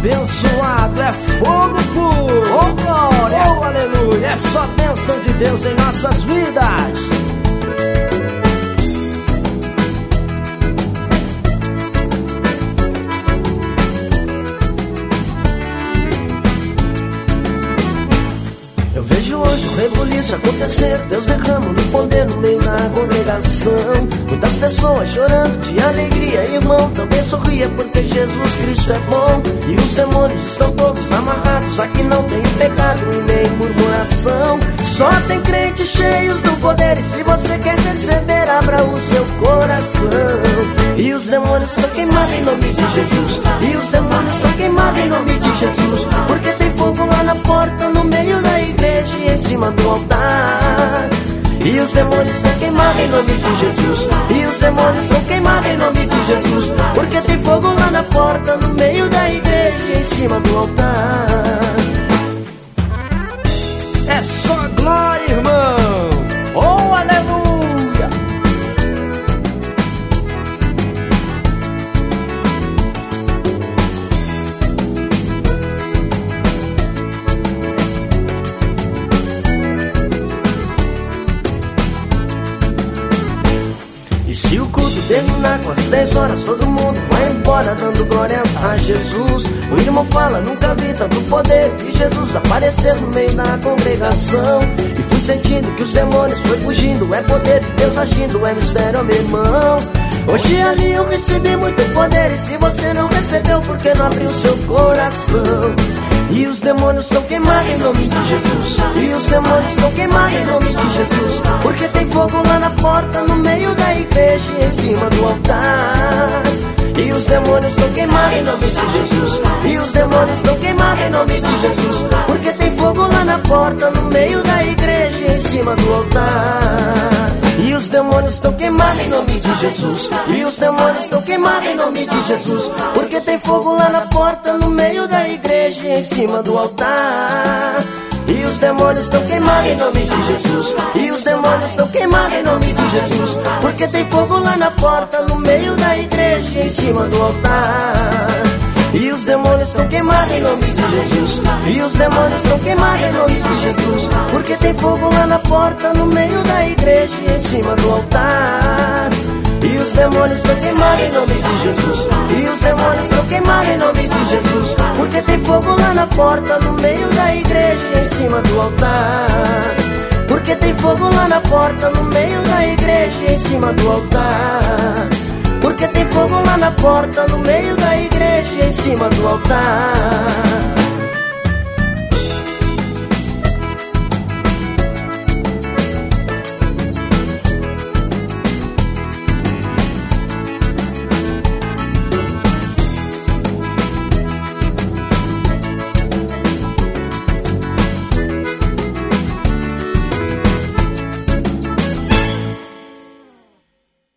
abençoado, é fogo puro. Oh glória, oh aleluia, é só bênção de Deus em nossas vidas. Eu vejo hoje o rebuliço acontecer, Deus derrama no poder no meio da congregação. Muitas pessoas chorando de alegria, irmão, também sorria porque Jesus Cristo é bom. E os demônios estão todos amarrados, aqui não tem pecado e nem murmuração. Só tem crentes cheios do poder e se você quer receber, abra o seu coração. E os demônios estão queimados em nome de Jesus. E os demônios estão queimados em nome de Jesus. Porque tem fogo lá na porta, no meio da igreja e em cima do altar. E os demônios estão queimados em nome de Jesus. E os demônios estão queimados em nome de Jesus. Porque tem fogo lá na porta, no meio da igreja e em cima do altar. É só glória, irmão. Oh, aleluia. Se o culto terminar com as 10 horas, todo mundo vai embora dando glórias a Jesus. O irmão fala, nunca vi tanto poder, vi Jesus aparecer no meio da congregação. E fui sentindo que os demônios foi fugindo, é poder de Deus agindo, é mistério, meu irmão. Hoje ali eu recebi muito poder e se você não recebeu, por que não abriu seu coração? E os demônios estão queimados em nome de Jesus. E os demônios estão queimados em nome de Jesus. Porque tem fogo lá na porta, no meio da igreja e em cima do altar. E os demônios estão queimados em nome de Jesus. E os demônios estão queimados em nome de Jesus. Porque tem fogo lá na porta, no meio da igreja e em cima do altar. E os demônios estão queimados em nome de Jesus. E os demônios estão queimados em nome de Jesus. Porque tem fogo lá na porta, no meio da igreja e em cima do altar. E os demônios estão queimados em nome de Jesus. E os demônios estão queimados em nome de Jesus. Porque tem fogo lá na porta, no meio da igreja e em cima do altar. E os demônios estão queimados em nome de Jesus. E os demônios estão queimados em nome de Jesus. Porque tem fogo lá na porta, no meio da igreja e em cima do altar. E os demônios estão queimados em nome de Jesus. E os demônios estão queimados em nome de Jesus. Porque tem fogo lá na porta, no meio da igreja e em cima do altar. Porque tem fogo lá na porta, no meio da igreja e em cima do altar. Porque tem fogo lá na porta, no meio da igreja e em cima do altar.